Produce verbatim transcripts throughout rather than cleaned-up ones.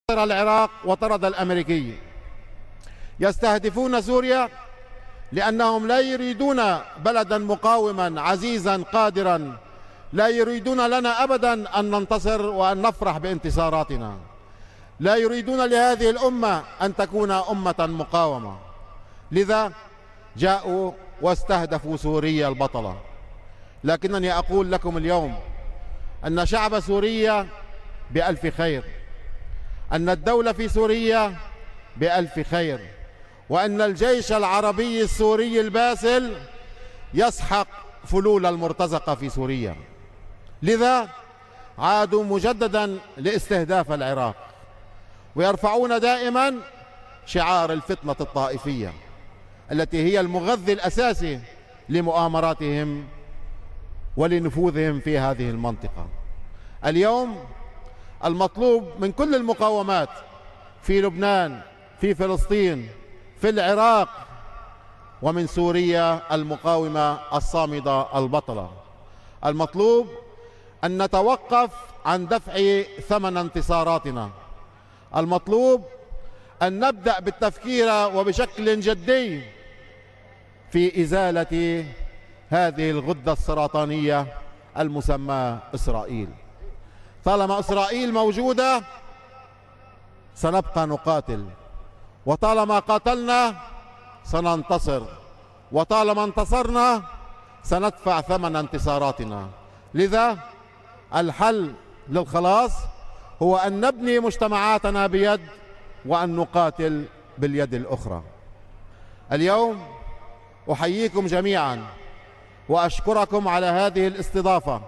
العراق وطرد الأمريكي. يستهدفون سوريا لأنهم لا يريدون بلدا مقاوما عزيزا قادرا، لا يريدون لنا أبدا أن ننتصر وأن نفرح بانتصاراتنا، لا يريدون لهذه الأمة أن تكون أمة مقاومة. لذا جاءوا واستهدفوا سوريا البطلة. لكنني أقول لكم اليوم أن شعب سوريا بألف خير، أن الدولة في سوريا بألف خير، وأن الجيش العربي السوري الباسل يسحق فلول المرتزقة في سوريا. لذا عادوا مجددا لاستهداف العراق، ويرفعون دائما شعار الفتنة الطائفية التي هي المغذي الأساسي لمؤامراتهم ولنفوذهم في هذه المنطقة. اليوم المطلوب من كل المقاومات في لبنان، في فلسطين، في العراق، ومن سوريا المقاومة الصامدة البطلة، المطلوب أن نتوقف عن دفع ثمن انتصاراتنا. المطلوب أن نبدأ بالتفكير وبشكل جدي في إزالة هذه الغدة السرطانية المسمى إسرائيل. طالما إسرائيل موجودة سنبقى نقاتل، وطالما قاتلنا سننتصر، وطالما انتصرنا سندفع ثمن انتصاراتنا. لذا الحل للخلاص هو أن نبني مجتمعاتنا بيد، وأن نقاتل باليد الأخرى. اليوم أحييكم جميعا وأشكركم على هذه الاستضافة،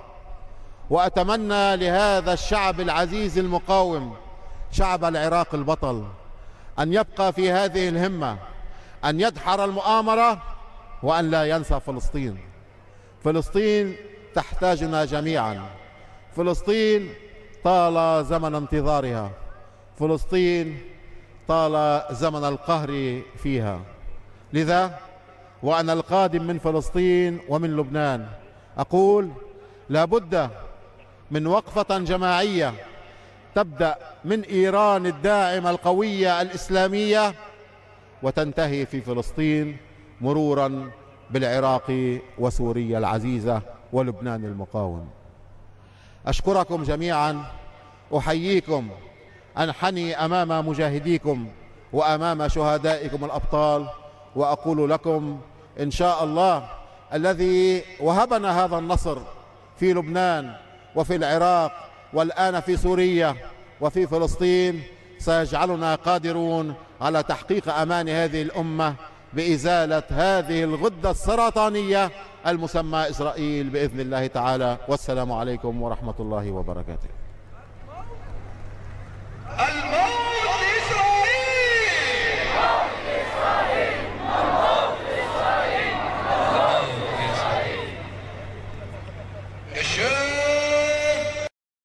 وأتمنى لهذا الشعب العزيز المقاوم، شعب العراق البطل، أن يبقى في هذه الهمة، أن يدحر المؤامرة، وأن لا ينسى فلسطين. فلسطين تحتاجنا جميعا. فلسطين طال زمن انتظارها، فلسطين طال زمن القهر فيها. لذا وأنا القادم من فلسطين ومن لبنان أقول لا بد من وقفة جماعية تبدأ من إيران الداعمة القوية الإسلامية، وتنتهي في فلسطين، مرورا بالعراق وسوريا العزيزة ولبنان المقاوم. أشكركم جميعا، أحييكم، أنحني أمام مجاهديكم وأمام شهدائكم الأبطال، وأقول لكم إن شاء الله الذي وهبنا هذا النصر في لبنان وفي العراق والآن في سوريا وفي فلسطين سيجعلنا قادرون على تحقيق أمان هذه الأمة بإزالة هذه الغدة السرطانية المسمى إسرائيل بإذن الله تعالى. والسلام عليكم ورحمة الله وبركاته.